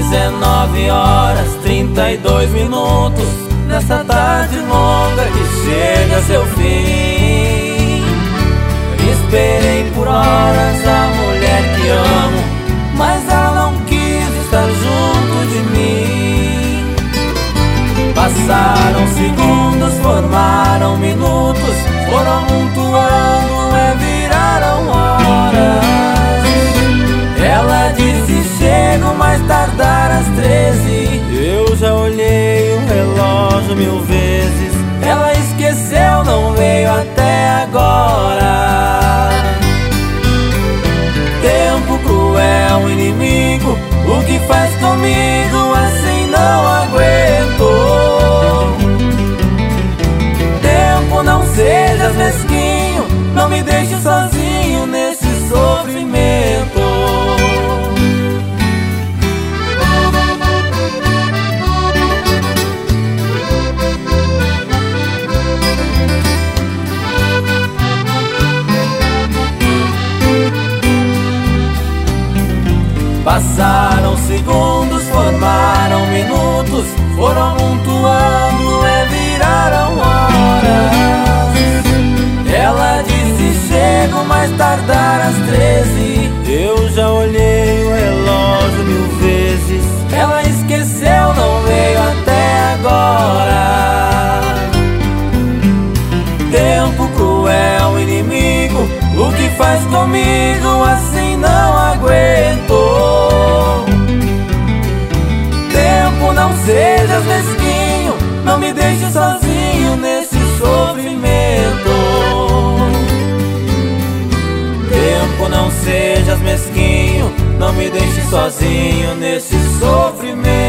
19h32, nessa tarde longa que chega a seu fim. Esperei por horas a mulher que amo, mas ela não quis estar junto de mim. Passaram segundos, formaram minutos, foram amontoando, viraram horas. Ela disse: chego mais tardar às 13. Eu já olhei o relógio 1000 vezes. Ela esqueceu, não veio até agora. Tempo cruel, inimigo, o que faz comigo assim não aguento. Tempo, não sejas mesquinho, não me deixe sozinho nesse sofrimento. Passaram segundos, formaram minutos, foram amontoando, viraram horas. Ela disse: chego mais tardar às 13. Eu já olhei o relógio 1000 vezes. Ela esqueceu, não veio até agora. Tempo cruel, inimigo, o que faz comigo assim não aguento. Tempo, não sejas mesquinho, não me deixe sozinho nesse sofrimento. Tempo, não sejas mesquinho, não me deixe sozinho nesse sofrimento.